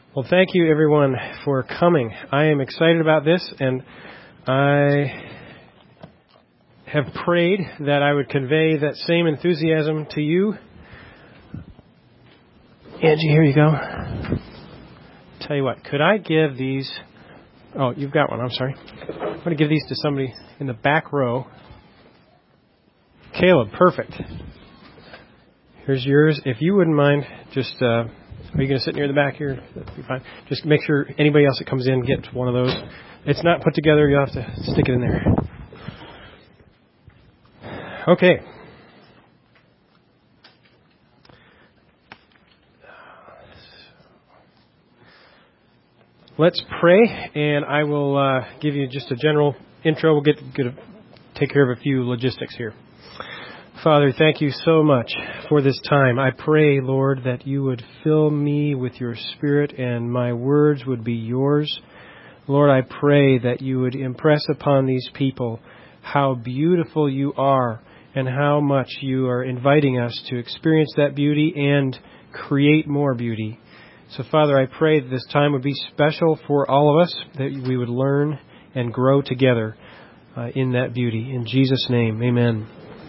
Well, thank you, everyone, for coming. I am excited about this, and I have prayed that I would convey that same enthusiasm to you. Angie, here you go. Tell you what, could I give these... Oh, you've got one, I'm sorry. I'm going to give these to somebody in the back row. Caleb, perfect. Here's yours. If you wouldn't mind, just... Are you going to sit near the back here? That'd be fine. Just make sure anybody else that comes in gets one of those. It's not put together. You'll have to stick it in there. Okay. Let's pray, and I will give you just a general intro. We'll get take care of a few logistics here. Father, thank you so much for this time. I pray, Lord, that you would fill me with your Spirit and my words would be yours. Lord, I pray that you would impress upon these people how beautiful you are and how much you are inviting us to experience that beauty and create more beauty. So, Father, I pray that this time would be special for all of us, that we would learn and grow together in that beauty. In Jesus' name, amen.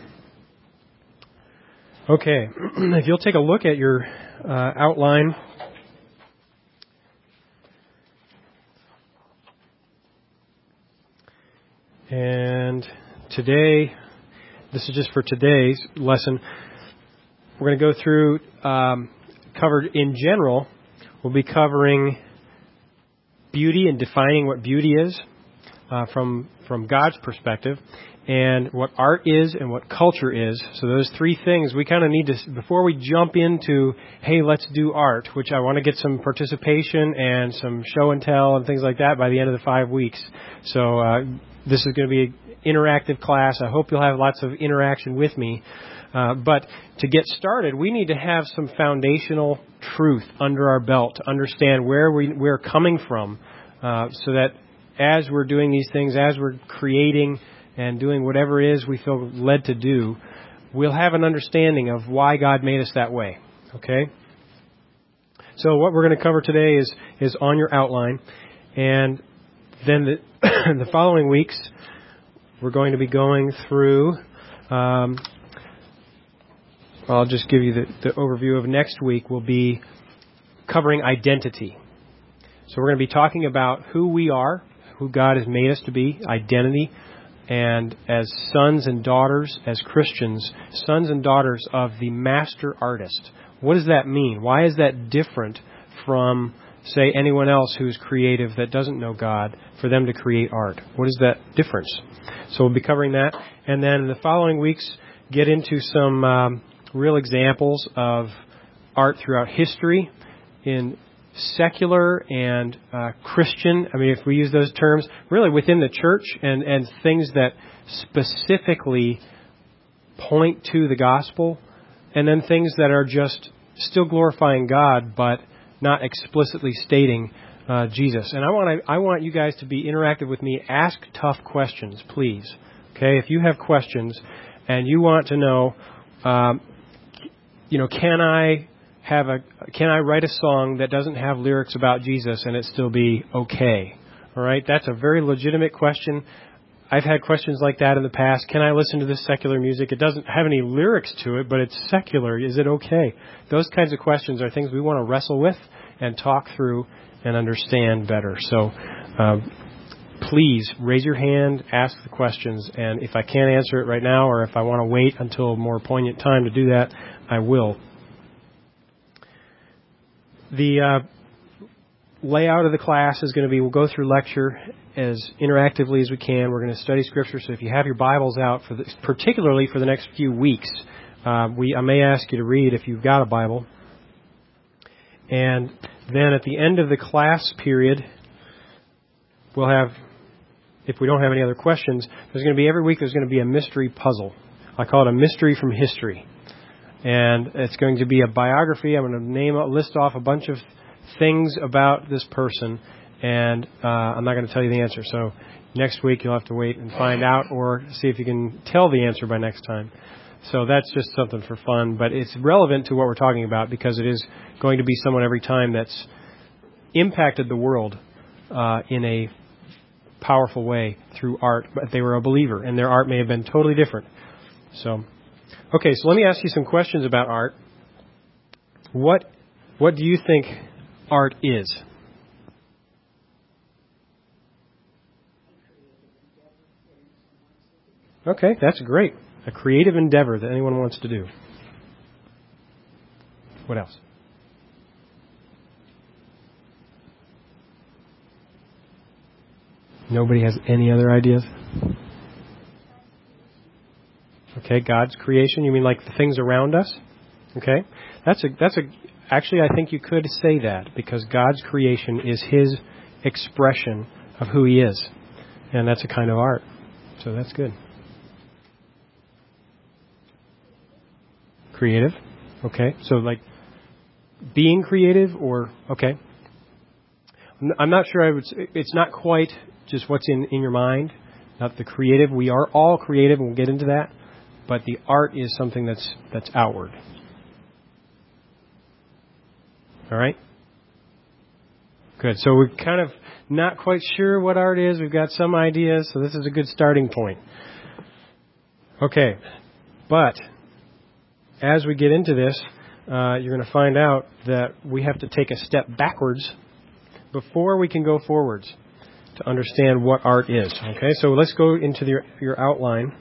Okay, if you'll take a look at your outline. And today, this is just for today's lesson, we're going to go through, covered in general, we'll be covering beauty and defining what beauty is from God's perspective, and what art is and what culture is. So those three things we kind of need to, before we jump into, hey, let's do art, which I want to get some participation and some show and tell and things like that by the end of the 5 weeks. So this is going to be an interactive class. I hope you'll have lots of interaction with me. But to get started, we need to have some foundational truth under our belt to understand where we're coming from, so that as we're doing these things, as we're creating and doing whatever it is we feel led to do, we'll have an understanding of why God made us that way. Okay? So what we're going to cover today is on your outline. And then the following weeks, we're going to be going through... I'll just give you the overview of next week. We'll be covering identity. So we're going to be talking about who we are, who God has made us to be, identity, and as sons and daughters, as Christians, sons and daughters of the master artist. What does that mean? Why is that different from, say, anyone else who's creative that doesn't know God, for them to create art? What is that difference? So we'll be covering that. And then in the following weeks, get into some real examples of art throughout history in secular and Christian, I mean, if we use those terms, really within the church, and things that specifically point to the gospel, and then things that are just still glorifying God, but not explicitly stating Jesus. And I want you guys to be interactive with me. Ask tough questions, please. Okay, if you have questions and you want to know, can I write a song that doesn't have lyrics about Jesus and it still be okay? All right, that's a very legitimate question. I've had questions like that in the past. Can I listen to this secular music? It doesn't have any lyrics to it, but it's secular. Is it okay? Those kinds of questions are things we want to wrestle with and talk through and understand better. So please raise your hand, ask the questions, and if I can't answer it right now, or if I want to wait until a more poignant time to do that, I will. The layout of the class is going to be, we'll go through lecture as interactively as we can. We're going to study Scripture, so if you have your Bibles out, particularly for the next few weeks, I may ask you to read if you've got a Bible. And then at the end of the class period, we'll have, if we don't have any other questions, every week there's going to be a mystery puzzle. I call it a mystery from history. And it's going to be a biography. I'm going to list off a bunch of things about this person, and I'm not going to tell you the answer. So next week you'll have to wait and find out, or see if you can tell the answer by next time. So that's just something for fun, but it's relevant to what we're talking about, because it is going to be someone every time that's impacted the world in a powerful way through art, but they were a believer, and their art may have been totally different. So, okay, so let me ask you some questions about art. What do you think art is? Okay, that's great. A creative endeavor that anyone wants to do. What else? Nobody has any other ideas? Okay, God's creation. You mean like the things around us? Okay, actually, I think you could say that, because God's creation is His expression of who He is, and that's a kind of art. So that's good. Creative. Okay, so like being creative, or okay. I'm not sure. It's not quite just what's in your mind, not the creative. We are all creative, and we'll get into that. But the art is something that's outward. All right? Good. So we're kind of not quite sure what art is. We've got some ideas, so this is a good starting point. Okay. But as we get into this, you're going to find out that we have to take a step backwards before we can go forwards to understand what art is. Okay? So let's go into your outline.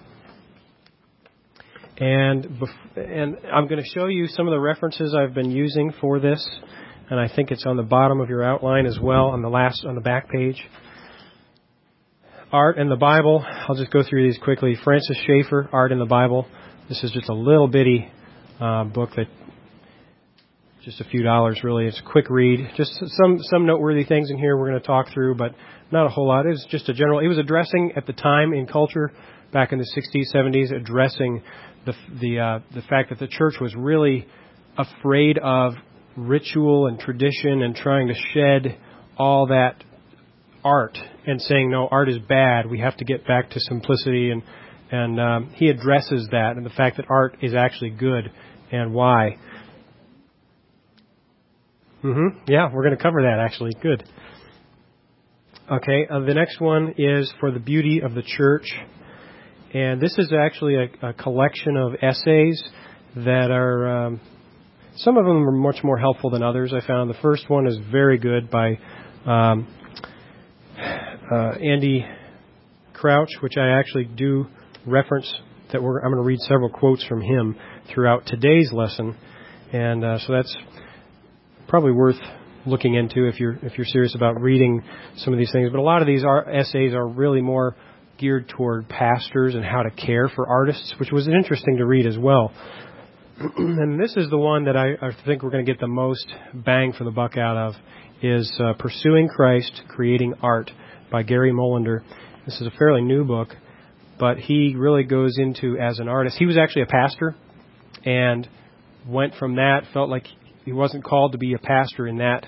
And I'm going to show you some of the references I've been using for this, and I think it's on the bottom of your outline as well, on the back page. Art and the Bible. I'll just go through these quickly. Francis Schaeffer, Art in the Bible. This is just a little bitty book that just a few dollars really. It's a quick read. Just some noteworthy things in here we're going to talk through, but not a whole lot. It was just a general. It was addressing at the time in culture back in the 60s, 70s, addressing the fact that the church was really afraid of ritual and tradition and trying to shed all that art and saying, no, art is bad. We have to get back to simplicity. And he addresses that and the fact that art is actually good and why. Yeah, we're going to cover that actually. Good. Okay, the next one is For the Beauty of the Church. And this is actually a collection of essays that are, some of them are much more helpful than others, I found. The first one is very good by Andy Crouch, which I actually do reference. I'm going to read several quotes from him throughout today's lesson. And so that's probably worth looking into if you're serious about reading some of these things. But a lot of these essays are really more geared toward pastors and how to care for artists, which was interesting to read as well. And this is the one that I think we're going to get the most bang for the buck out of, is Pursuing Christ, Creating Art by Gary Molander. This is a fairly new book, but he really goes into, as an artist, he was actually a pastor and went from that, felt like he wasn't called to be a pastor in that,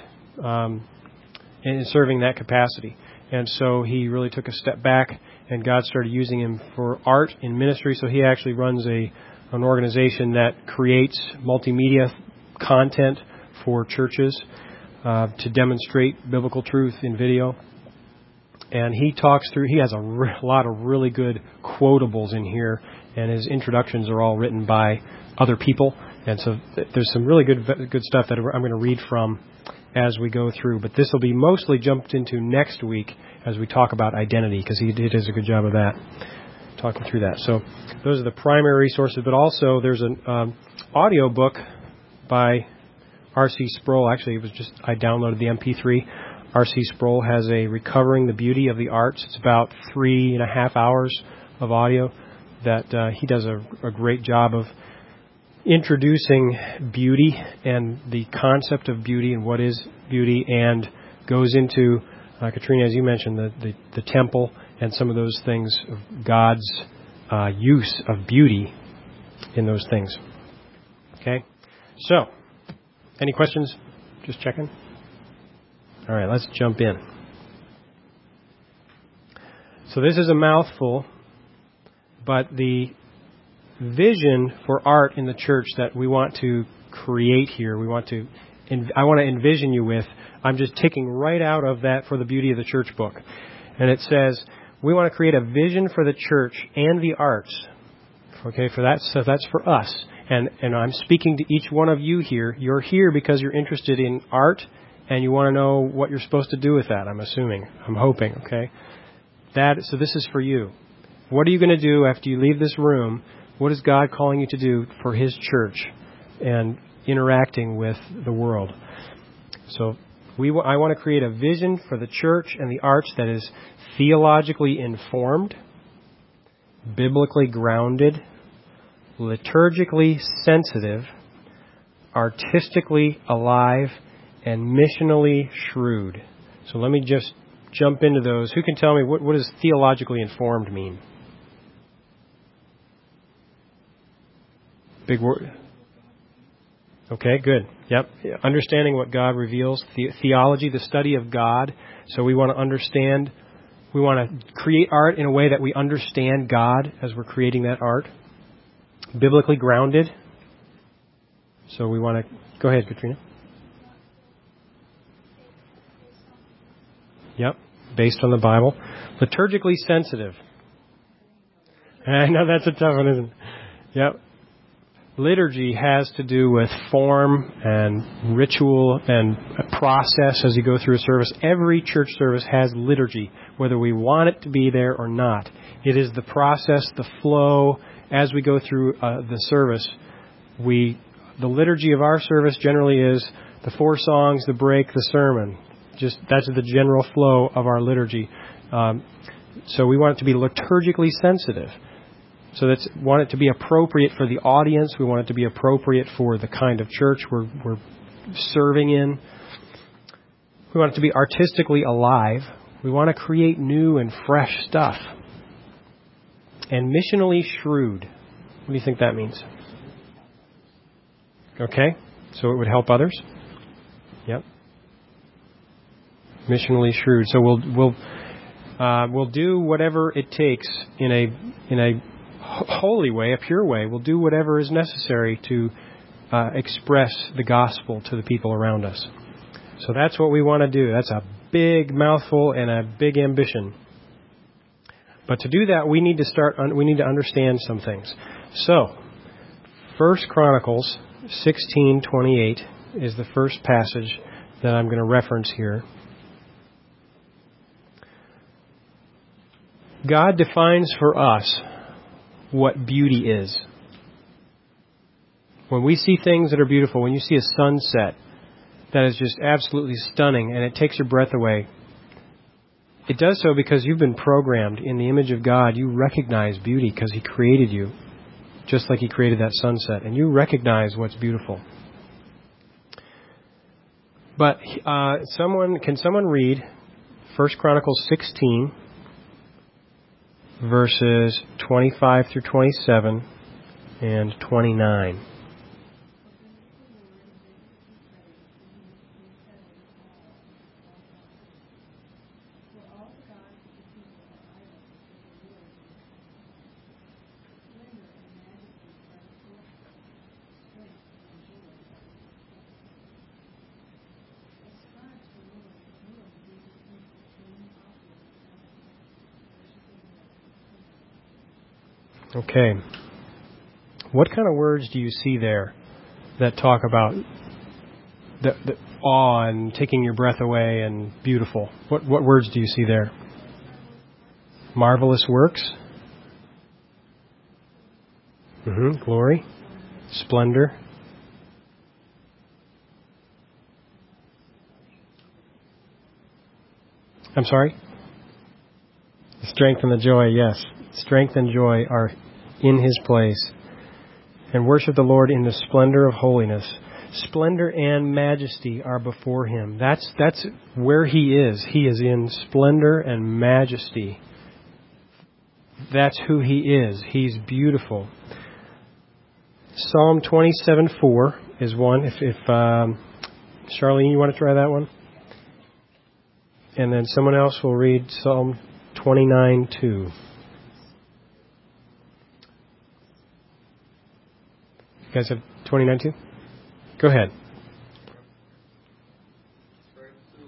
in serving that capacity. And so he really took a step back, and God started using him for art in ministry. So he actually runs an organization that creates multimedia content for churches to demonstrate biblical truth in video. And he has a lot of really good quotables in here, and his introductions are all written by other people. And so there's some really good stuff that I'm going to read from as we go through. But this will be mostly jumped into next week as we talk about identity, because he does a good job of that, talking through that. So those are the primary resources. But also there's an audio book by R.C. Sproul. Actually, I downloaded the MP3. R.C. Sproul has a Recovering the Beauty of the Arts. It's about 3.5 hours of audio that he does a great job of introducing beauty and the concept of beauty and what is beauty, and goes into, Katrina, as you mentioned, the temple and some of those things of God's use of beauty in those things. Okay? So, any questions? Just checking. All right, let's jump in. So this is a mouthful, but the vision for art in the church that we want to create here, I want to envision you with I'm just taking right out of that for the Beauty of the Church book. And it says, we want to create a vision for the church and the arts. Okay, so that's for us. And I'm speaking to each one of you here. You're here because you're interested in art and you want to know what you're supposed to do with that, I'm assuming. I'm hoping, okay? So this is for you. What are you going to do after you leave this room? What is God calling you to do for His church and interacting with the world? So I want to create a vision for the church and the arts that is theologically informed, biblically grounded, liturgically sensitive, artistically alive, and missionally shrewd. So let me just jump into those. Who can tell me what does theologically informed mean? Big word. Okay, good. Yep. Understanding what God reveals. Theology, the study of God. So we want to understand, we want to create art in a way that we understand God as we're creating that art. Biblically grounded. So we want to... Go ahead, Katrina. Yep. Based on the Bible. Liturgically sensitive. I know that's a tough one, isn't it? Yep. Liturgy has to do with form and ritual and process as you go through a service. Every church service has liturgy, whether we want it to be there or not. It is the process, the flow, as we go through the service. The liturgy of our service generally is the 4 songs, the break, the sermon. That's the general flow of our liturgy. So we want it to be liturgically sensitive. So want it to be appropriate for the audience. We want it to be appropriate for the kind of church we're serving in. We want it to be artistically alive. We want to create new and fresh stuff. And missionally shrewd. What do you think that means? Okay, so it would help others. Yep. Missionally shrewd. So we'll do whatever it takes in a holy way, a pure way. We'll do whatever is necessary to express the gospel to the people around us. So that's what we want to do. That's a big mouthful and a big ambition. But to do that, we need to understand some things. So, 1 Chronicles 16:28 is the first passage that I'm going to reference here. God defines for us what beauty is. When we see things that are beautiful, when you see a sunset that is just absolutely stunning and it takes your breath away, it does so because you've been programmed in the image of God. You recognize beauty because He created you, just like He created that sunset, and you recognize what's beautiful. But can someone read 1 Chronicles 16, verses 25 through 27 and 29? Okay. What kind of words do you see there that talk about the awe and taking your breath away and beautiful? What words do you see there? Marvelous works? Glory? Splendor? I'm sorry? The strength and the joy, yes. Strength and joy are in His place. And worship the Lord in the splendor of holiness. Splendor and majesty are before Him. That's where He is. He is in splendor and majesty. That's who He is. He's beautiful. Psalm 27:4 is one. If Charlene, you want to try that one? And then someone else will read Psalm 29:2. You guys have 29:2? Go ahead.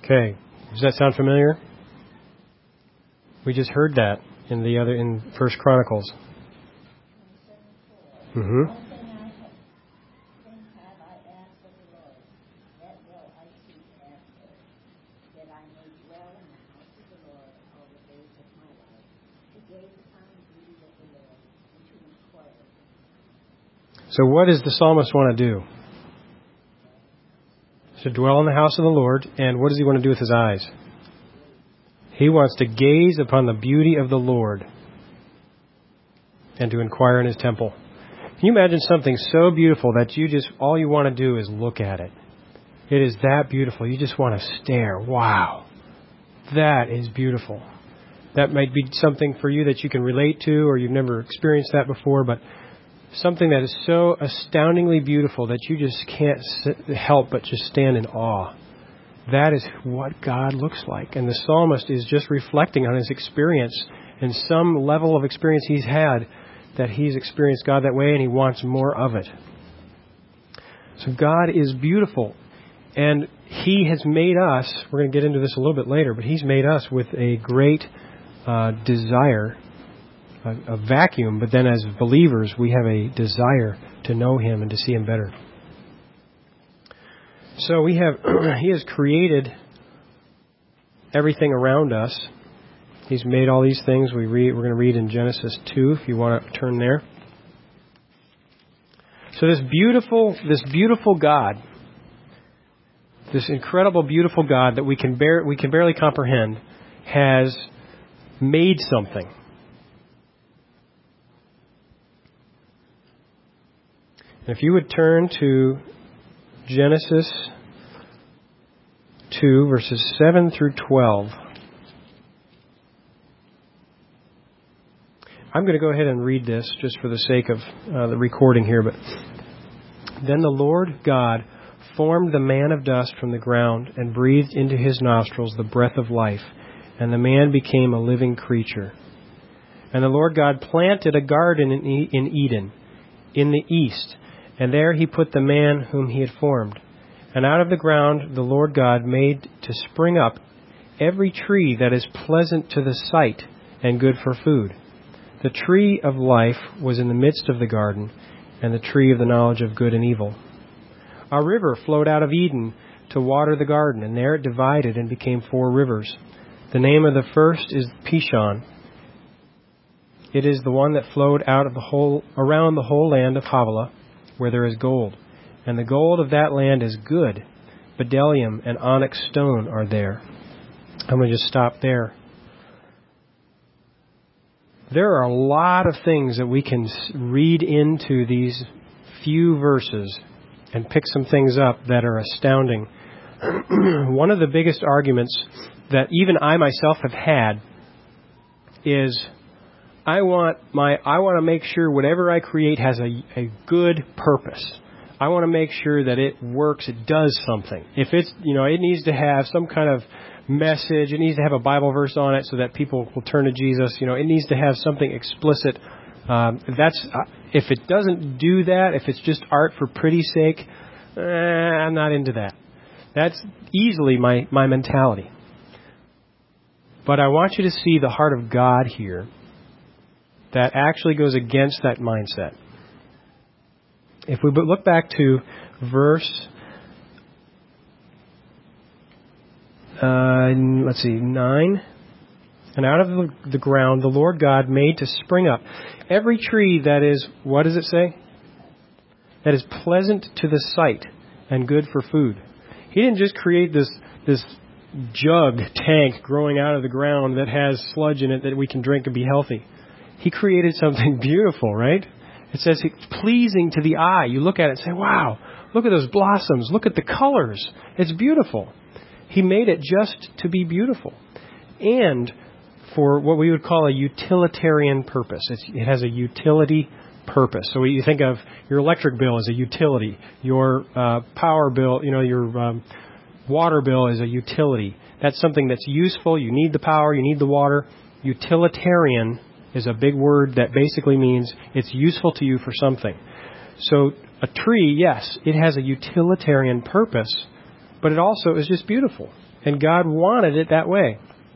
Okay. Does that sound familiar? We just heard that in First Chronicles. Mm-hmm. So what does the psalmist want to do? To dwell in the house of the Lord, and what does he want to do with his eyes? He wants to gaze upon the beauty of the Lord and to inquire in His temple. Can you imagine something so beautiful that all you want to do is look at it? It is that beautiful. You just want to stare. Wow. That is beautiful. That might be something for you that you can relate to, or you've never experienced that before, but something that is so astoundingly beautiful that you just can't help but just stand in awe. That is what God looks like. And the psalmist is just reflecting on his experience and some level of experience he's had, that he's experienced God that way and he wants more of it. So God is beautiful. And He has made us, we're going to get into this a little bit later, but He's made us with a great desire, a vacuum, but then as believers we have a desire to know Him and to see Him better. So He has created everything around us. He's made all these things. We're going to read in Genesis 2 if you want to turn there. So this beautiful God, this incredible, beautiful God that we can barely comprehend, has made something. And if you would turn to Genesis 2, verses 7 through 12. I'm going to go ahead and read this just for the sake of the recording here. But then the Lord God formed the man of dust from the ground and breathed into his nostrils the breath of life, and the man became a living creature. And the Lord God planted a garden in Eden, in the east, and there He put the man whom He had formed. And out of the ground the Lord God made to spring up every tree that is pleasant to the sight and good for food. The tree of life was in the midst of the garden, and the tree of the knowledge of good and evil. A river flowed out of Eden to water the garden, and there it divided and became 4 rivers. The name of the first is Pishon. It is the one that flowed out of around the whole land of Havilah, where there is gold. And the gold of that land is good. Bdellium and onyx stone are there. I'm going to just stop there. There are a lot of things that we can read into these few verses and pick some things up that are astounding. One of the biggest arguments that even I myself have had is I want to make sure whatever I create has a good purpose. I want to make sure that it works, it does something. If it's, it needs to have some kind of message, it needs to have a Bible verse on it so that people will turn to Jesus. It needs to have something explicit. If it doesn't do that, if it's just art for pretty's sake, I'm not into that. That's easily my mentality. But I want you to see the heart of God here that actually goes against that mindset. If we look back to verse 9. And out of the ground the Lord God made to spring up every tree that is, what does it say? That is pleasant to the sight and good for food. He didn't just create this jug tank growing out of the ground that has sludge in it that we can drink and be healthy. He created something beautiful, right? It says it's pleasing to the eye. You look at it and say, wow, look at those blossoms. Look at the colors. It's beautiful. He made it just to be beautiful. And for what we would call a utilitarian purpose. It has a utility purpose. So you think of your electric bill as a utility. Your power bill, your water bill is a utility. That's something that's useful. You need the power. You need the water. Utilitarian is a big word that basically means it's useful to you for something. So a tree, yes, it has a utilitarian purpose, but it also is just beautiful. And God wanted it that way.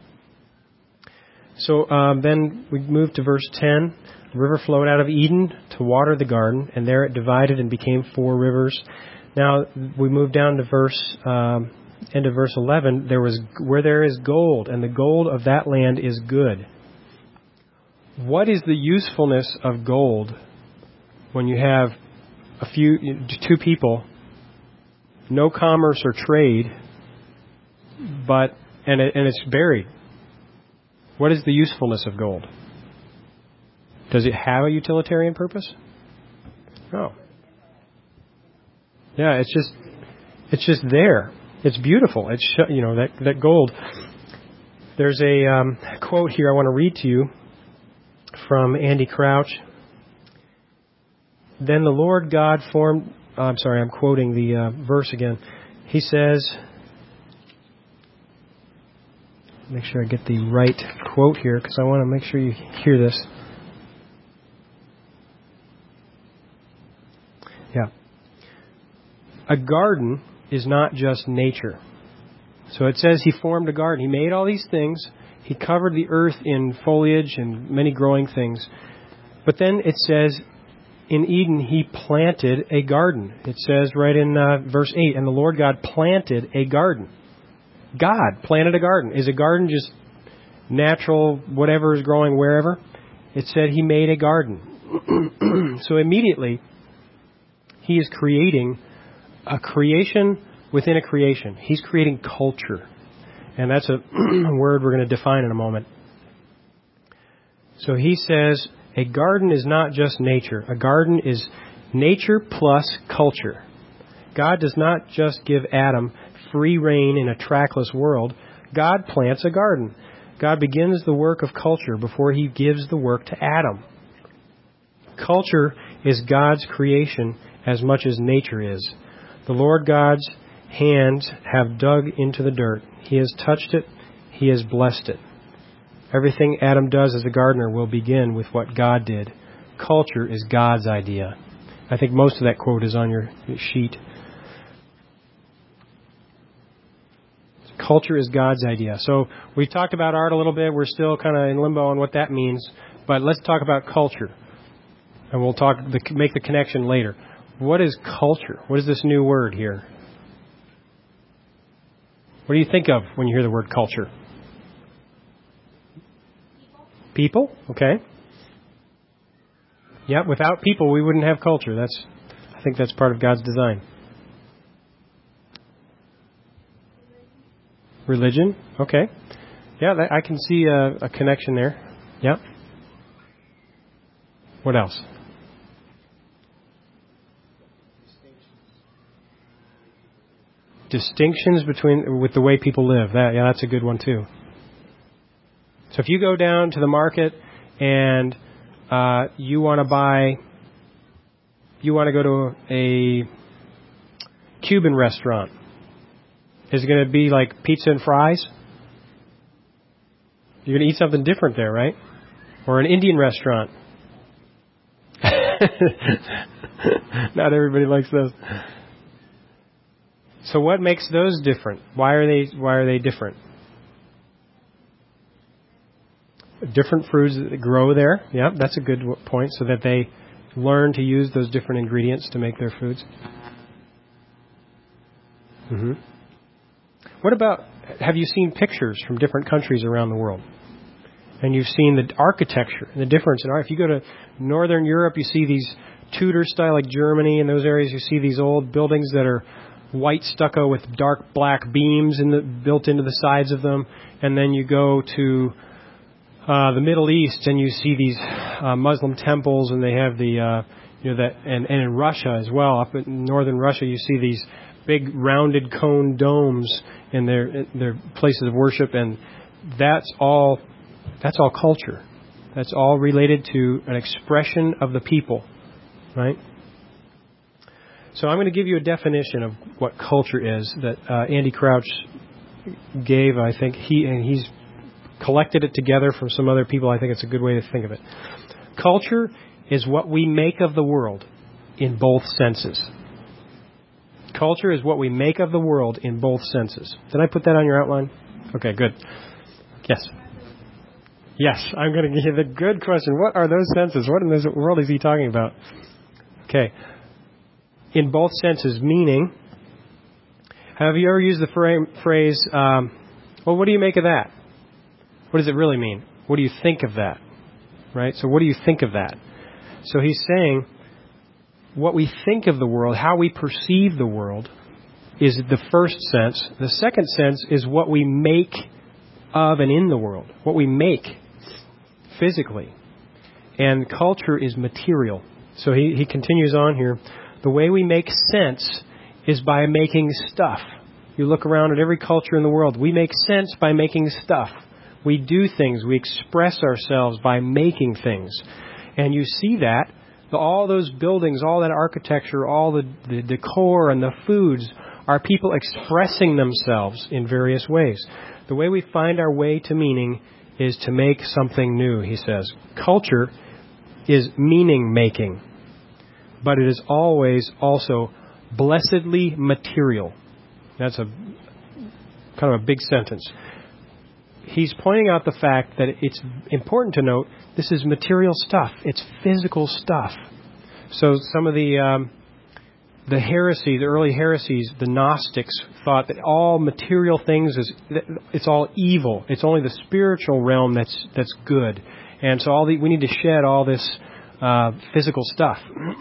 So then we move to verse 10. The river flowed out of Eden to water the garden, and there it divided and became 4 rivers. Now we move down to end of verse 11. Where there is gold, and the gold of that land is good. What is the usefulness of gold when you have two people, no commerce or trade, and it's buried? What is the usefulness of gold? Does it have a utilitarian purpose? No. Yeah, it's just there. It's beautiful. It's that gold. There's a quote here I want to read to you from Andy Crouch. Then the Lord God formed. I'm sorry, I'm quoting the verse again. He says, make sure I get the right quote here because I want to make sure you hear this. Yeah. A garden is not just nature. So it says he formed a garden. He made all these things. He covered the earth in foliage and many growing things. But then it says in Eden he planted a garden. It says right in verse 8, and the Lord God planted a garden. God planted a garden. Is a garden just natural, whatever is growing wherever? It said he made a garden. So immediately he is creating a creation within a creation. He's creating culture. And that's a word we're going to define in a moment. So he says a garden is not just nature. A garden is nature plus culture. God does not just give Adam free rein in a trackless world. God plants a garden. God begins the work of culture before he gives the work to Adam. Culture is God's creation as much as nature is. The Lord God's hands have dug into the dirt. He has touched it. He has blessed it. Everything Adam does as a gardener will begin with what God did. Culture is God's idea. I think most of that quote is on your sheet. Culture is God's idea. So we've talked about art a little bit. We're still kind of in limbo on what that means. But let's talk about culture. And we'll make the connection later. What is culture? What is this new word here? What do you think of when you hear the word culture? People? Okay. Yeah, without people we wouldn't have culture. I think that's part of God's design. Religion? Okay. Yeah, I can see a connection there. Yeah. What else? Distinctions with the way people live. That's a good one too. So if you go down to the market and you want to go to a Cuban restaurant, is it going to be like pizza and fries? You're going to eat something different there, right? Or an Indian restaurant. Not everybody likes those. So what makes those different? Why are they different? Different fruits that grow there. Yeah, that's a good point. So that they learn to use those different ingredients to make their foods. Mm-hmm. What about, have you seen pictures from different countries around the world? And you've seen the architecture, the difference in art. If you go to Northern Europe, you see these Tudor style, like Germany and those areas. You see these old buildings that are white stucco with dark black beams built into the sides of them. And then you go to the Middle East and you see these Muslim temples, and they have and in Russia as well. Up in northern Russia, you see these big rounded cone domes in their places of worship, and that's all culture. That's all related to an expression of the people, right? So I'm going to give you a definition of what culture is that Andy Crouch gave. I think he's collected it together from some other people. I think it's a good way to think of it. Culture is what we make of the world in both senses. Culture is what we make of the world in both senses. Did I put that on your outline? Okay, good. Yes. Yes, I'm going to give you the good question. What are those senses? What in this world is he talking about? Okay. In both senses, meaning, have you ever used the phrase, well, what do you make of that? What does it really mean? What do you think of that? Right? So what do you think of that? So he's saying, what we think of the world, how we perceive the world, is the first sense. The second sense is what we make of and in the world. What we make physically. And culture is material. So he continues on here. The way we make sense is by making stuff. You look around at every culture in the world. We make sense by making stuff. We do things. We express ourselves by making things. And you see that. All those buildings, all that architecture, all the decor and the foods are people expressing themselves in various ways. The way we find our way to meaning is to make something new, he says. Culture is meaning-making, but it is always also blessedly material. That's a kind of a big sentence. He's pointing out the fact that it's important to note this is material stuff. It's physical stuff. So some of the heresy, the early heresies, the Gnostics thought that all material things it's all evil. It's only the spiritual realm that's good. And so we need to shed all this physical stuff.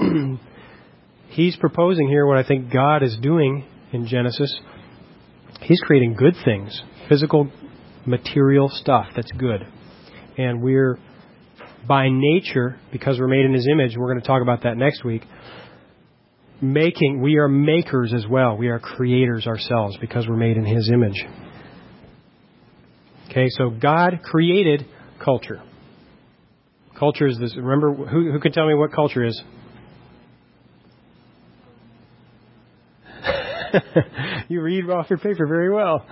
He's proposing here what I think God is doing in Genesis. He's creating good things, physical, material stuff that's good. And we're, by nature, because we're made in His image, we're going to talk about that next week, we are makers as well. We are creators ourselves because we're made in His image. Okay, so God created culture. Culture is this. Remember, who can tell me what culture is? You read off your paper very well.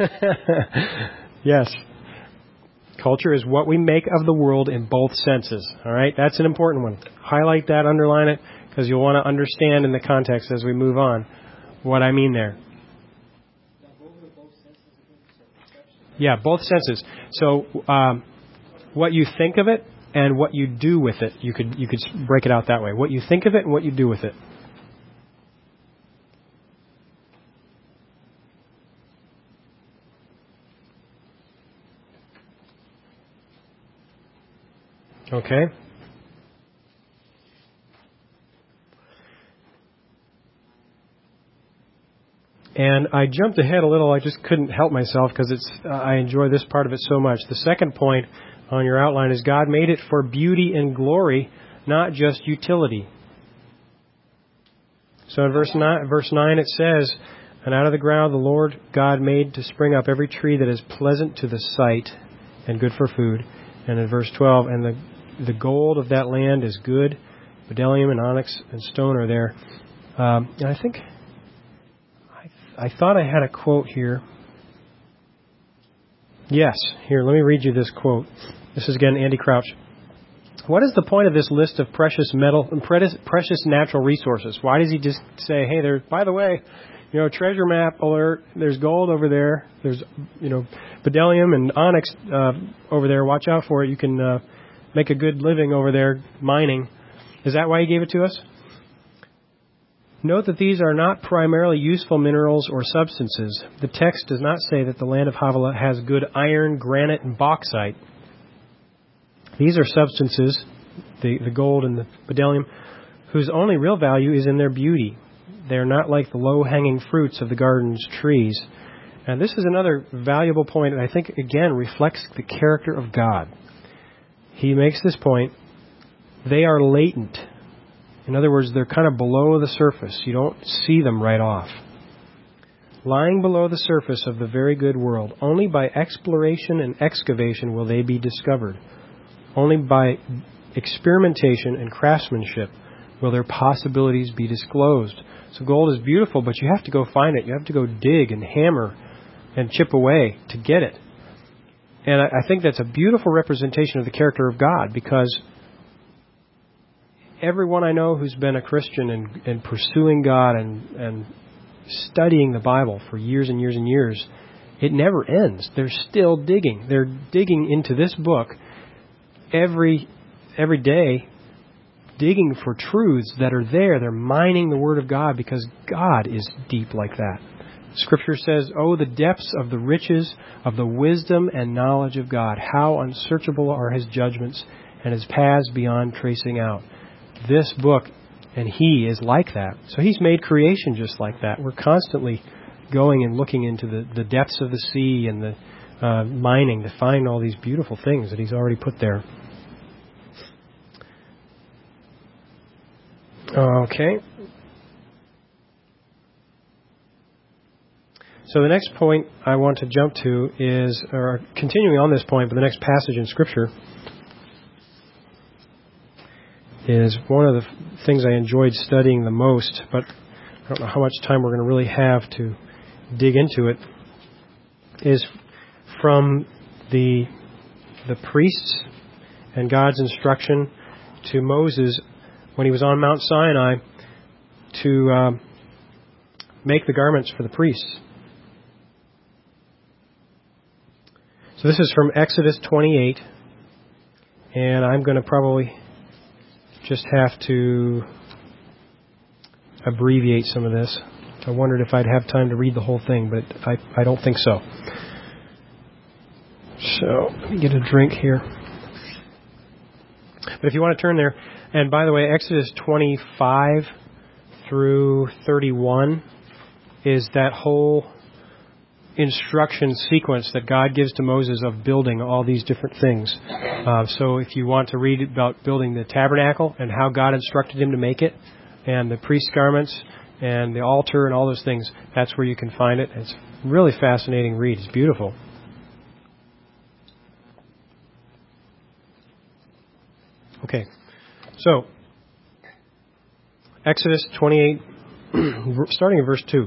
Yes. Culture is what we make of the world in both senses. All right? That's an important one. Highlight that, underline it, because you'll want to understand in the context as we move on what I mean there. Yeah, both senses. So what you think of it and what you do with it. You could break it out that way. What you think of it and what you do with it. Okay. And I jumped ahead a little. I just couldn't help myself because I enjoy this part of it so much. The second point on your outline is God made it for beauty and glory, not just utility. So in verse 9 it says, "And out of the ground the Lord God made to spring up every tree that is pleasant to the sight and good for food." And in verse 12, "And the gold of that land is good. Bdellium and onyx and stone are there." And I think I thought I had a quote here. Yes, here, let me read you this quote. This is again Andy Crouch. "What is the point of this list of precious natural resources? Why does he just say, hey, by the way, treasure map alert, there's gold over there, there's, bdellium and onyx over there, watch out for it, you can make a good living over there mining." Is that why he gave it to us? Note that these are not primarily useful minerals or substances. The text does not say that the land of Havilah has good iron, granite, and bauxite. These are substances, the gold and the bdellium, whose only real value is in their beauty. They are not like the low-hanging fruits of the garden's trees. And this is another valuable point, and I think, again, reflects the character of God. He makes this point. They are latent. In other words, they're kind of below the surface. You don't see them right off. Lying below the surface of the very good world. Only by exploration and excavation will they be discovered. Only by experimentation and craftsmanship will their possibilities be disclosed. So gold is beautiful, but you have to go find it. You have to go dig and hammer and chip away to get it. And I think that's a beautiful representation of the character of God, because everyone I know who's been a Christian and pursuing God and studying the Bible for years and years and years, it never ends. They're still digging. They're digging into this book every day, digging for truths that are there. They're mining the Word of God because God is deep like that. Scripture says, "Oh, the depths of the riches of the wisdom and knowledge of God. How unsearchable are His judgments and His paths beyond tracing out." This book, and He is like that. So He's made creation just like that. We're constantly going and looking into the depths of the sea and the mining to find all these beautiful things that He's already put there. Okay. So the next point I want to jump to is, or continuing on this point, but the next passage in Scripture is one of the things I enjoyed studying the most, but I don't know how much time we're going to really have to dig into it, is from the priests and God's instruction to Moses when he was on Mount Sinai to make the garments for the priests. So this is from Exodus 28, and I'm going to probably just have to abbreviate some of this. I wondered if I'd have time to read the whole thing, but I don't think so. So let me get a drink here. But if you want to turn there, and by the way, Exodus 25 through 31 is that whole instruction sequence that God gives to Moses of building all these different things. So if you want to read about building the tabernacle and how God instructed him to make it, and the priest's garments and the altar and all those things, that's where you can find it. It's a really fascinating read. It's beautiful. Okay, so Exodus 28, starting in verse 2.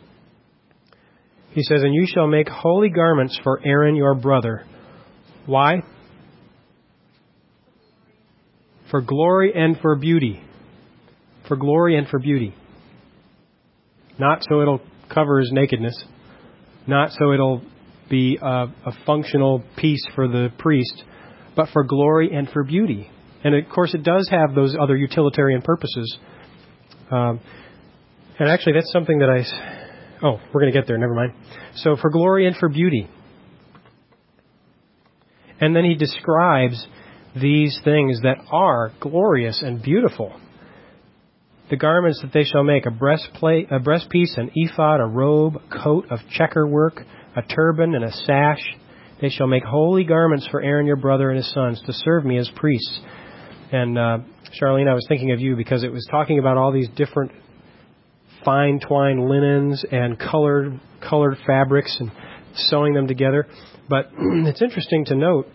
He says, "And you shall make holy garments for Aaron your brother." Why? For glory and for beauty. For glory and for beauty. Not so it'll cover his nakedness. Not so it'll be a functional piece for the priest, but for glory and for beauty. And of course it does have those other utilitarian purposes. And actually that's something that we're going to get there, never mind. So for glory and for beauty. And then he describes these things that are glorious and beautiful. The garments that they shall make, a breastpiece, an ephod, a robe, a coat of checker work, a turban, and a sash. They shall make holy garments for Aaron your brother and his sons to serve me as priests. And Charlene, I was thinking of you because it was talking about all these different fine twined linens and colored fabrics and sewing them together. But it's interesting to note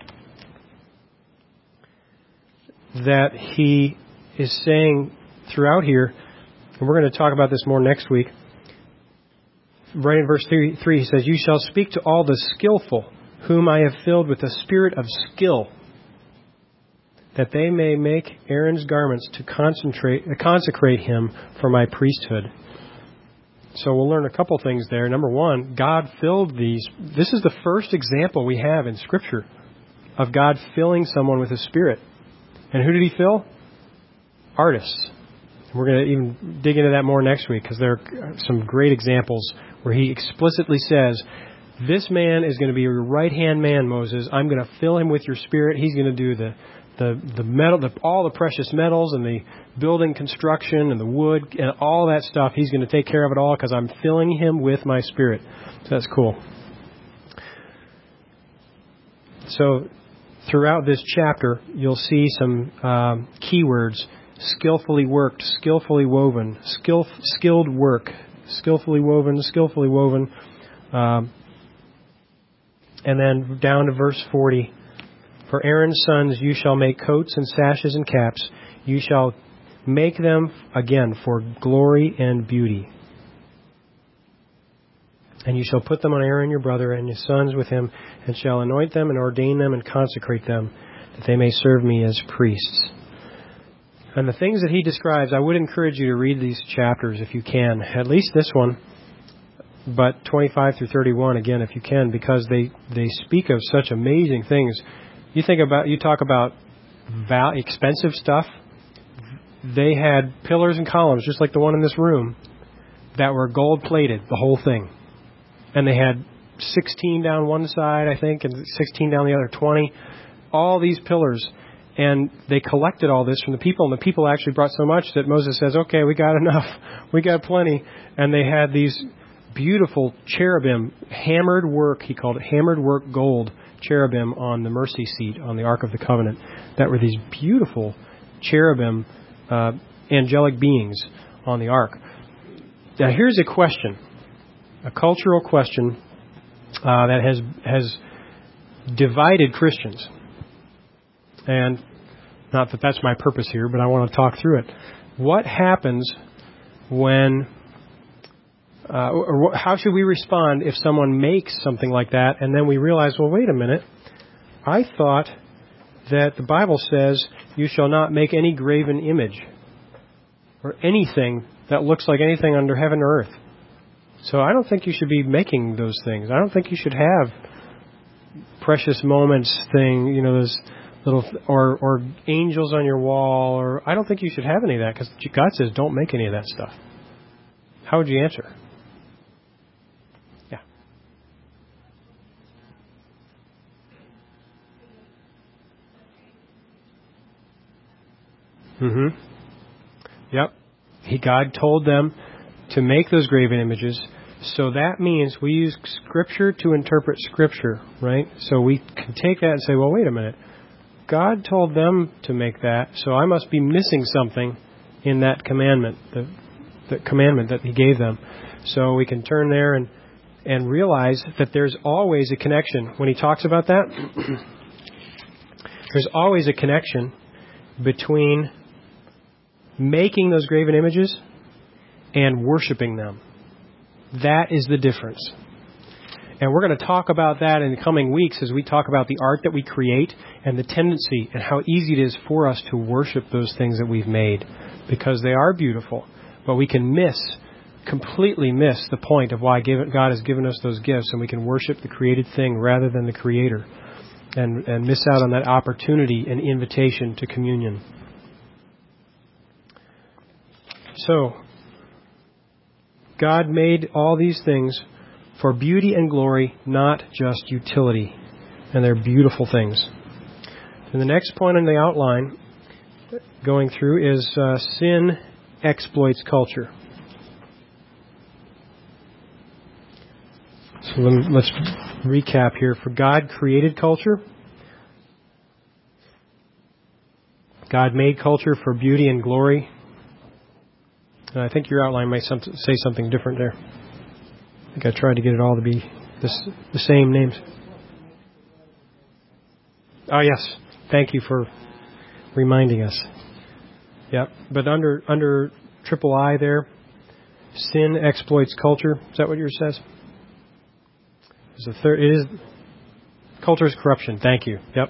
that he is saying throughout here, and we're going to talk about this more next week, right in verse 3 he says, "You shall speak to all the skillful, whom I have filled with the spirit of skill, that they may make Aaron's garments to consecrate him for my priesthood." So we'll learn a couple things there. Number one, God filled these. This is the first example we have in Scripture of God filling someone with His Spirit. And who did He fill? Artists. We're going to even dig into that more next week because there are some great examples where He explicitly says, "This man is going to be your right-hand man, Moses. I'm going to fill him with your Spirit. He's going to do the metal, all the precious metals and the building construction and the wood and all that stuff. He's going to take care of it all because I'm filling him with my Spirit." So that's cool. So throughout this chapter, you'll see some keywords: skillfully worked, skillfully woven, skilled work, skillfully woven. And then down to verse 40. "For Aaron's sons you shall make coats and sashes and caps. You shall make them, again, for glory and beauty. And you shall put them on Aaron your brother and his sons with him, and shall anoint them and ordain them and consecrate them, that they may serve me as priests." And the things that he describes, I would encourage you to read these chapters if you can. At least this one, but 25 through 31, again, if you can, because they speak of such amazing things. You talk about expensive stuff. They had pillars and columns, just like the one in this room, that were gold-plated, the whole thing. And they had 16 down one side, I think, and 16 down the other, 20. All these pillars. And they collected all this from the people, and the people actually brought so much that Moses says, okay, we got enough. We got plenty. And they had these beautiful cherubim, hammered work, he called it hammered work gold cherubim on the mercy seat on the Ark of the Covenant. That were these beautiful cherubim, angelic beings on the Ark. Now here's a question, a cultural question that has divided Christians. And not that that's my purpose here, but I want to talk through it. What happens when, or how should we respond if someone makes something like that and then we realize, well, wait a minute, I thought that the Bible says you shall not make any graven image or anything that looks like anything under heaven or earth. So I don't think you should be making those things. I don't think you should have precious moments thing, those little, or angels on your wall, or I don't think you should have any of that because God says don't make any of that stuff. How would you answer? Yeah. Yep. God told them to make those graven images. So that means we use Scripture to interpret Scripture, right? So we can take that and say, well, wait a minute. God told them to make that, so I must be missing something in that commandment, the commandment that He gave them. So we can turn there and realize that there's always a connection. When He talks about that, there's always a connection between making those graven images and worshiping them. That is the difference. And we're going to talk about that in the coming weeks as we talk about the art that we create and the tendency and how easy it is for us to worship those things that we've made because they are beautiful. But we can completely miss the point of why God has given us those gifts, and we can worship the created thing rather than the Creator and miss out on that opportunity and invitation to communion. So, God made all these things for beauty and glory, not just utility. And they're beautiful things. And the next point in the outline going through is sin exploits culture. So let's recap here. For God created culture. God made culture for beauty and glory. And I think your outline might say something different there. I think I tried to get it all to be the same names. Oh, yes. Thank you for reminding us. Yeah. But under triple I there, sin exploits culture. Is that what yours says? Culture is corruption. Thank you. Yep.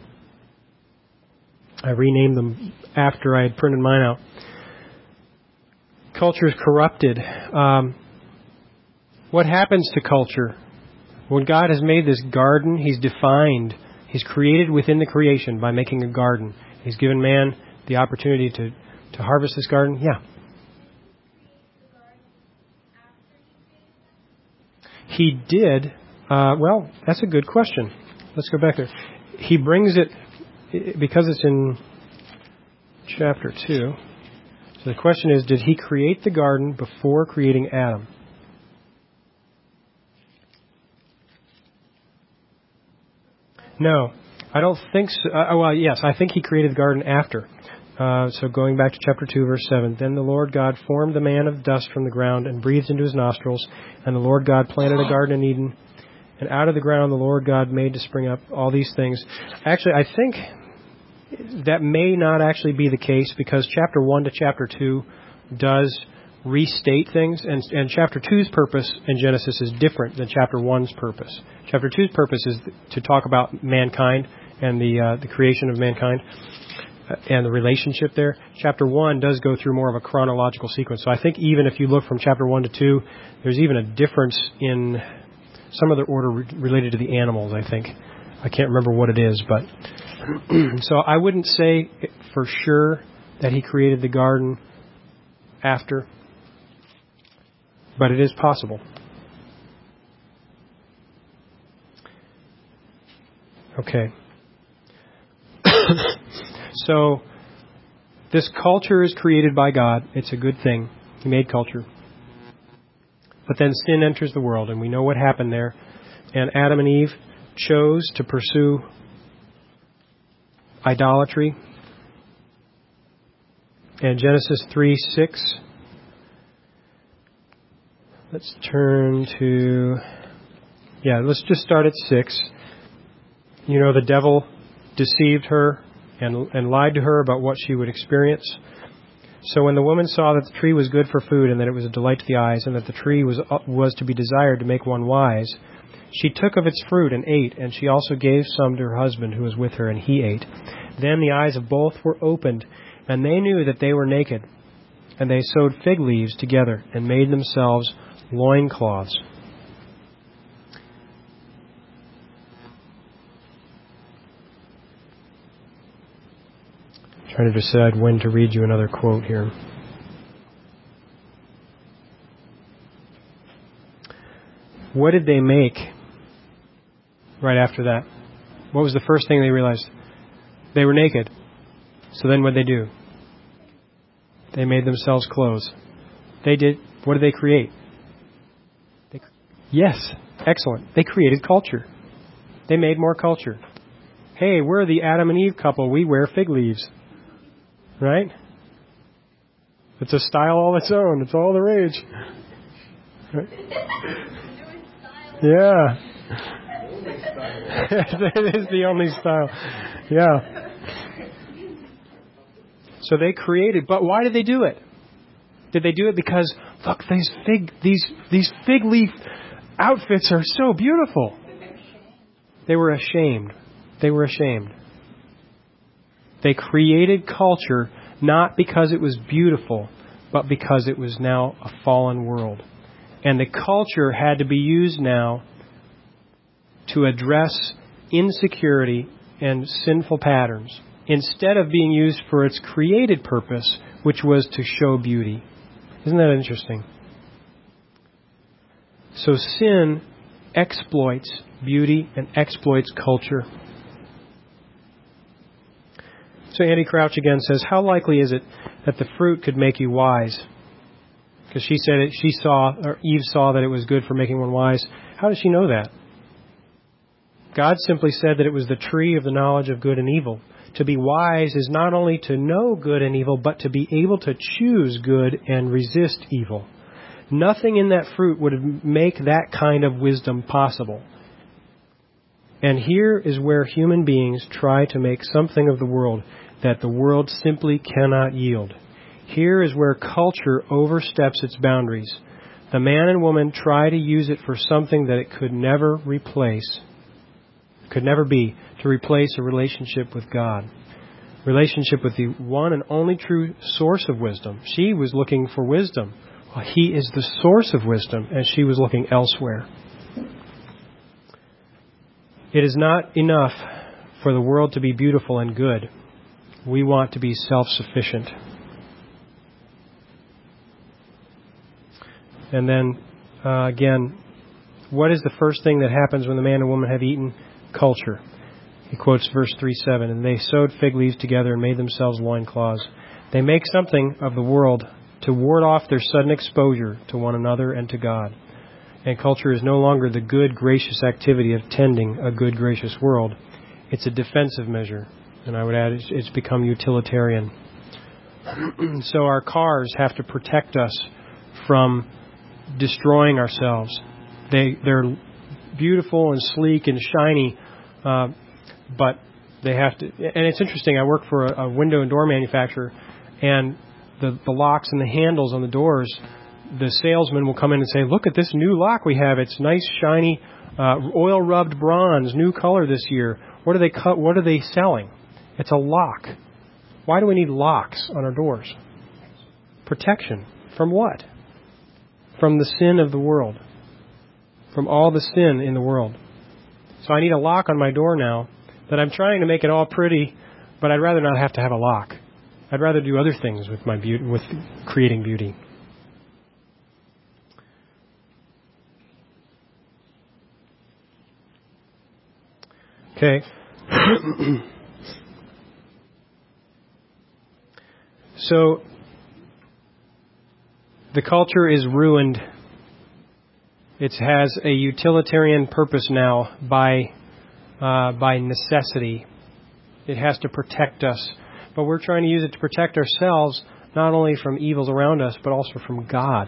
I renamed them after I had printed mine out. Culture is corrupted. What happens to culture? When God has made this garden, He's created within the creation by making a garden. He's given man the opportunity to harvest this garden. Yeah. He did. Well, that's a good question. Let's go back there. He brings it, because it's in chapter 2. So the question is, did He create the garden before creating Adam? No, I don't think so. Well, yes, I think He created the garden after. So going back to chapter 2, verse 7. Then the Lord God formed the man of dust from the ground and breathed into his nostrils. And the Lord God planted a garden in Eden. And out of the ground the Lord God made to spring up all these things. Actually, I think that may not actually be the case, because chapter 1 to chapter 2 does restate things, and chapter 2's purpose in Genesis is different than chapter 1's purpose. Chapter 2's purpose is to talk about mankind and the creation of mankind. and the relationship there. Chapter 1 does go through more of a chronological sequence. So I think even if you look from chapter 1 to 2, there's even a difference in some of the order related to the animals, I think. I can't remember what it is, but so I wouldn't say for sure that he created the garden after, but it is possible. Okay. So this culture is created by God. It's a good thing. He made culture. But then sin enters the world, and we know what happened there. And Adam and Eve chose to pursue idolatry. And Genesis 3:6. Let's turn to... let's just start at 6. You know, the devil deceived her and lied to her about what she would experience. So when the woman saw that the tree was good for food and that it was a delight to the eyes and that the tree was to be desired to make one wise, she took of its fruit and ate, and she also gave some to her husband who was with her, and he ate. Then the eyes of both were opened, and they knew that they were naked. And they sewed fig leaves together and made themselves loincloths. Trying to decide when to read you another quote here. What did they make right after that? What was the first thing they realized? They were naked. So then what did they do? They made themselves clothes. What did they create? Yes, excellent. They created culture. They made more culture. Hey, we're the Adam and Eve couple. We wear fig leaves. Right? It's a style all its own. It's all the rage. Right? Yeah. It is the only style. Yeah. So they created, but why did they do it? Did they do it because, look, these fig leaf outfits are so beautiful? They were ashamed. They were ashamed. They created culture not because it was beautiful, but because it was now a fallen world. And the culture had to be used now to address insecurity and sinful patterns, instead of being used for its created purpose, which was to show beauty. Isn't that interesting? So sin exploits beauty and exploits culture. So Andy Crouch again says, how likely is it that the fruit could make you wise? Because Eve saw that it was good for making one wise. How does she know that? God simply said that it was the tree of the knowledge of good and evil. To be wise is not only to know good and evil, but to be able to choose good and resist evil. Nothing in that fruit would make that kind of wisdom possible. And here is where human beings try to make something of the world that the world simply cannot yield. Here is where culture oversteps its boundaries. The man and woman try to use it for something that it could never replace, could never be, to replace a relationship with God. Relationship with the one and only true source of wisdom. She was looking for wisdom. Well, He is the source of wisdom, and she was looking elsewhere. It is not enough for the world to be beautiful and good. We want to be self-sufficient. And then, again, what is the first thing that happens when the man and woman have eaten? Culture. He quotes verse 3:7, and they sewed fig leaves together and made themselves loincloths. They make something of the world to ward off their sudden exposure to one another and to God. And culture is no longer the good, gracious activity of tending a good, gracious world. It's a defensive measure. And I would add, it's become utilitarian. So our cars have to protect us from destroying ourselves. They're beautiful and sleek and shiny, but they have to... And it's interesting, I work for a window and door manufacturer, and the locks and the handles on the doors, the salesman will come in and say, look at this new lock we have. It's nice, shiny, oil-rubbed bronze, new color this year. What are they selling? It's a lock. Why do we need locks on our doors? Protection. From what? From the sin of the world. From all the sin in the world. So I need a lock on my door now that I'm trying to make it all pretty, but I'd rather not have to have a lock. I'd rather do other things with my beauty, with creating beauty. Okay. So the culture is ruined. It has a utilitarian purpose now by necessity. It has to protect us. But we're trying to use it to protect ourselves, not only from evils around us, but also from God.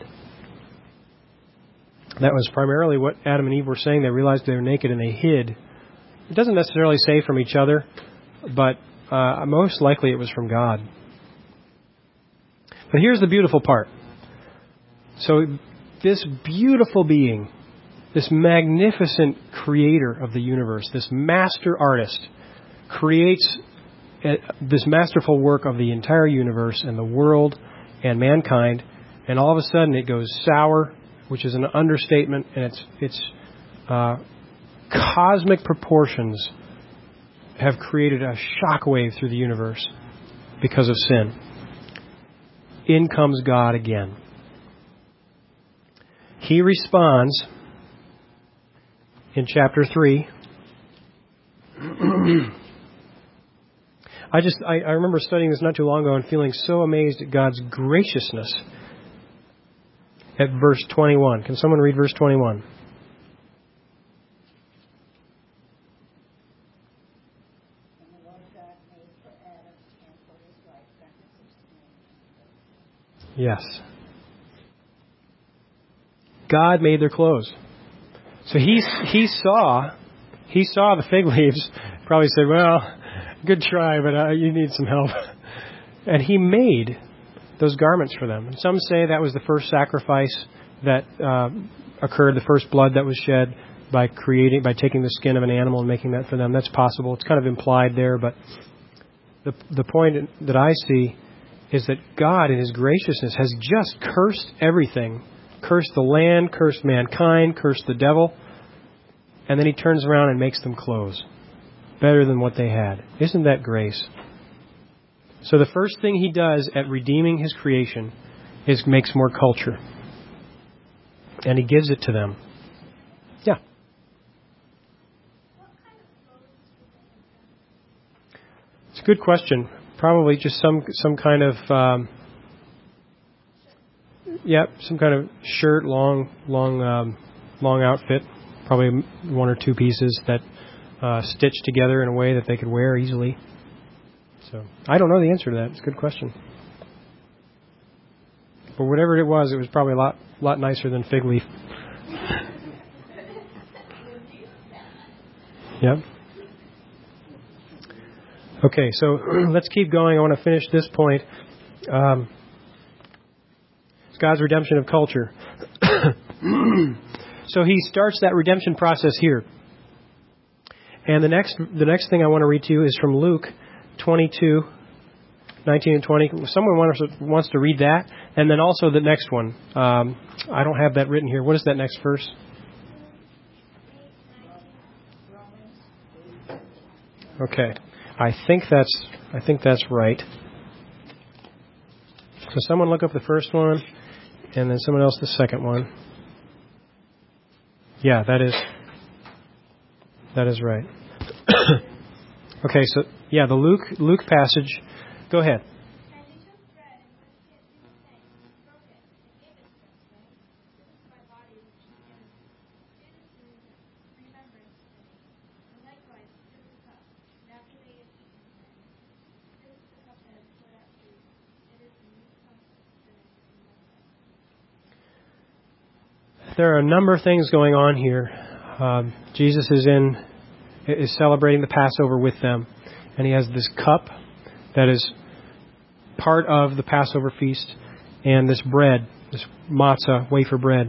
That was primarily what Adam and Eve were saying. They realized they were naked and they hid. It doesn't necessarily say from each other, but most likely it was from God. But here's the beautiful part. So this beautiful being, this magnificent creator of the universe, this master artist, creates this masterful work of the entire universe and the world and mankind, and all of a sudden it goes sour, which is an understatement, and its cosmic proportions have created a shockwave through the universe because of sin. In comes God again. He responds in chapter 3. I remember studying this not too long ago and feeling so amazed at God's graciousness at verse 21. Can someone read verse 21? Yes. God made their clothes. So he saw the fig leaves, probably said, well, good try, but you need some help. And he made those garments for them. And some say that was the first sacrifice that occurred, the first blood that was shed by taking the skin of an animal and making that for them. That's possible. It's kind of implied there, but the point that I see is that God in His graciousness has just cursed everything. Cursed the land, cursed mankind, cursed the devil, and then He turns around and makes them clothes. Better than what they had. Isn't that grace? So the first thing He does at redeeming His creation is makes more culture. And He gives it to them. Yeah. It's a good question. Probably just some kind of some kind of shirt, long outfit. Probably one or two pieces that stitched together in a way that they could wear easily. So I don't know the answer to that. It's a good question. But whatever it was probably a lot nicer than fig leaf. Yep. Okay, so let's keep going. I want to finish this point. It's God's redemption of culture. So He starts that redemption process here. And the next thing I want to read to you is from Luke 22, 19 and 20. Someone wants to read that. And then also the next one. I don't have that written here. What is that next verse? Okay. I think that's right. So someone look up the first one, and then someone else the second one. Yeah, that is right. Okay, so yeah, the Luke passage. Go ahead. There are a number of things going on here. Jesus is celebrating the Passover with them, and He has this cup that is part of the Passover feast, and this bread, this matzah, wafer bread.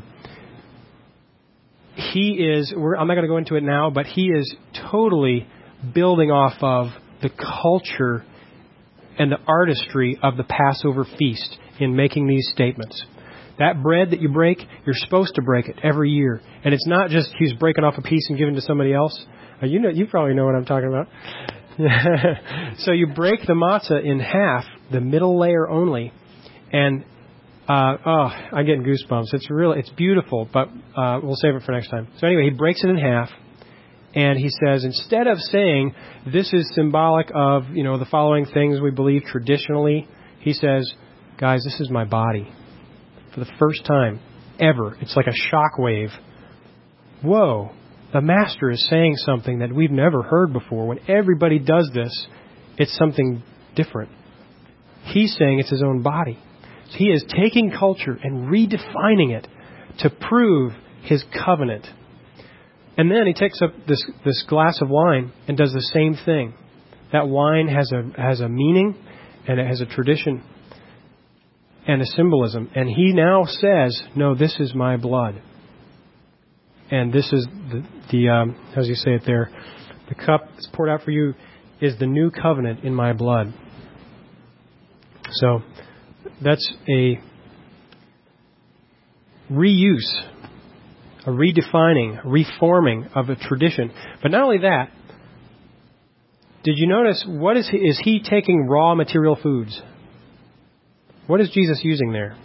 I'm not going to go into it now, but He is totally building off of the culture and the artistry of the Passover feast in making these statements. That bread that you break, you're supposed to break it every year. And it's not just he's breaking off a piece and giving to somebody else. You probably know what I'm talking about. So you break the matzah in half, the middle layer only, and I'm getting goosebumps. It's beautiful, but we'll save it for next time. So anyway, he breaks it in half, and he says, instead of saying this is symbolic of the following things we believe traditionally, he says, guys, this is my body. For the first time ever, it's like a shock wave. Whoa. The Master is saying something that we've never heard before. When everybody does this, it's something different. He's saying it's his own body. So he is taking culture and redefining it to prove his covenant. And then he takes up this glass of wine and does the same thing. That wine has a meaning, and it has a tradition and a symbolism. And he now says, no, this is my blood. And this is the how does he say it there? The cup that's poured out for you is the new covenant in my blood. So that's a reuse, a redefining, reforming of a tradition. But not only that, did you notice is he taking raw material foods? What is Jesus using there?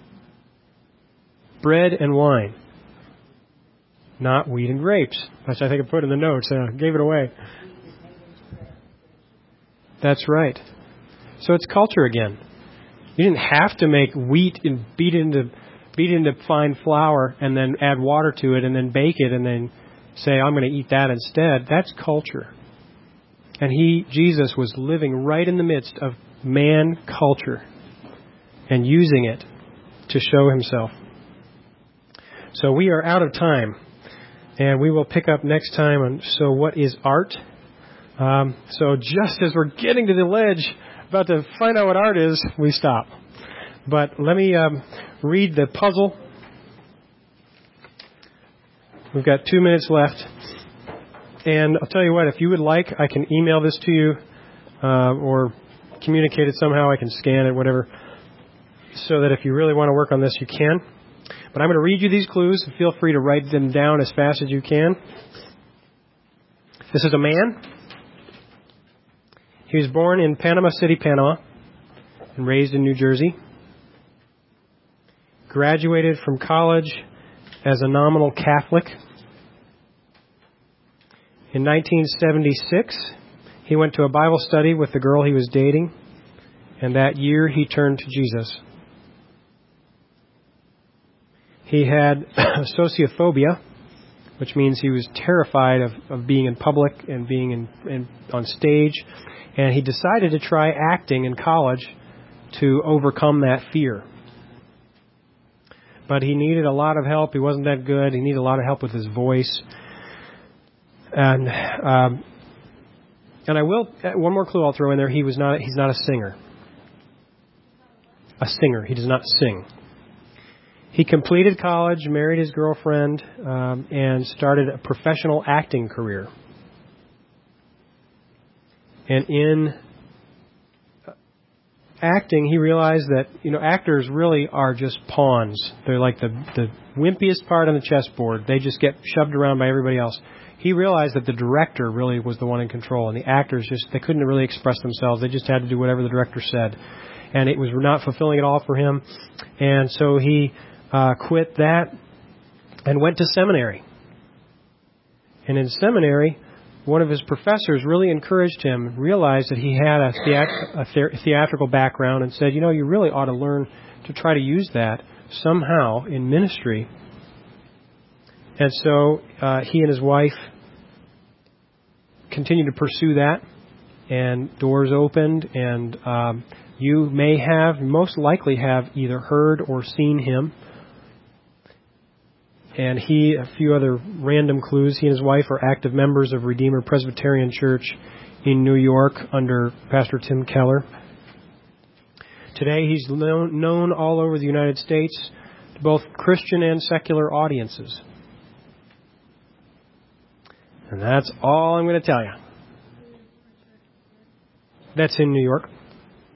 Bread and wine. Not wheat and grapes. Which I think I put in the notes. Gave it away. That's right. So it's culture again. You didn't have to make wheat and beat it into fine flour and then add water to it and then bake it and then say, I'm going to eat that instead. That's culture. And Jesus was living right in the midst of man culture and using it to show himself. So we are out of time. And we will pick up next time on So What is Art? So just as we're getting to the ledge, about to find out what art is, we stop. But let me read the puzzle. We've got 2 minutes left. And I'll tell you what, if you would like, I can email this to you or communicate it somehow. I can scan it, whatever. So that if you really want to work on this, you can. But I'm going to read you these clues. Feel free to write them down as fast as you can. This is a man. He was born in Panama City, Panama, and raised in New Jersey. Graduated from college as a nominal Catholic. In 1976, he went to a Bible study with the girl he was dating, and that year he turned to Jesus. He had sociophobia, which means he was terrified of being in public and being on stage. And he decided to try acting in college to overcome that fear. But he needed a lot of help. He wasn't that good. He needed a lot of help with his voice. And I will, one more clue I'll throw in there. He's not a singer. A singer. He does not sing. He completed college, married his girlfriend, and started a professional acting career. And in acting, he realized that, actors really are just pawns. They're like the wimpiest part on the chessboard. They just get shoved around by everybody else. He realized that the director really was the one in control, and the actors they couldn't really express themselves. They just had to do whatever the director said. And it was not fulfilling at all for him. And so he quit that and went to seminary. And in seminary, one of his professors really encouraged him, realized that he had a theatrical background, and said, you really ought to learn to try to use that somehow in ministry. And so he and his wife continued to pursue that, and doors opened, and you most likely have either heard or seen him. And a few other random clues. He and his wife are active members of Redeemer Presbyterian Church in New York under Pastor Tim Keller. Today he's known all over the United States to both Christian and secular audiences. And that's all I'm going to tell you. That's in New York.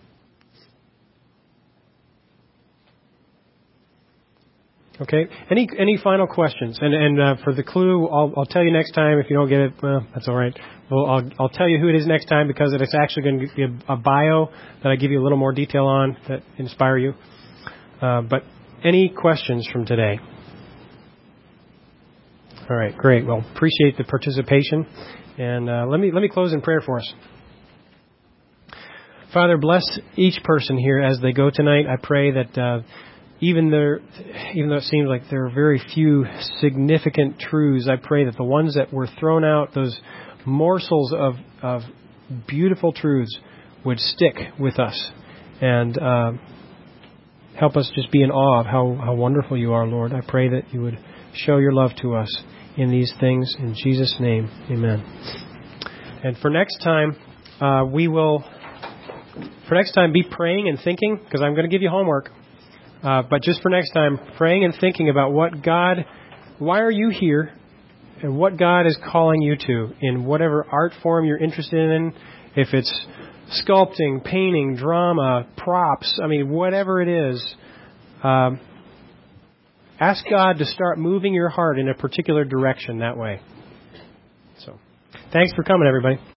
Okay. Any final questions? And for the clue, I'll tell you next time. If you don't get it, well, that's all right. Well, I'll tell you who it is next time because it's actually going to be a bio that I give you a little more detail on that inspire you. But any questions from today? All right, great. Well, appreciate the participation, and let me close in prayer for us. Father, bless each person here as they go tonight. I pray that even though it seems like there are very few significant truths, I pray that the ones that were thrown out, those morsels of beautiful truths, would stick with us and help us just be in awe of how wonderful you are, Lord. I pray that you would show your love to us in these things. In Jesus' name, amen. And for next time, be praying and thinking, because I'm going to give you homework. But just for next time, praying and thinking about why are you here, and what God is calling you to in whatever art form you're interested in, if it's sculpting, painting, drama, props, whatever it is. Ask God to start moving your heart in a particular direction that way. So, thanks for coming, everybody.